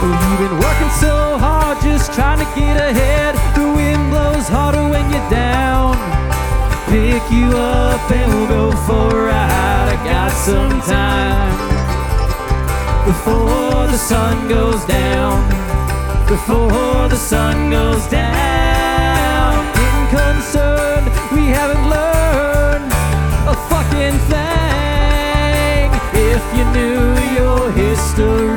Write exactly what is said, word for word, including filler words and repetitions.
Well, you've been working so hard just trying to get ahead. The wind blows harder when you're down. Pick you up and we'll go for a ride. I got some time before the sun goes down. Before the sun goes down. Getting concerned, we haven't learned a fucking thing. If you knew your history,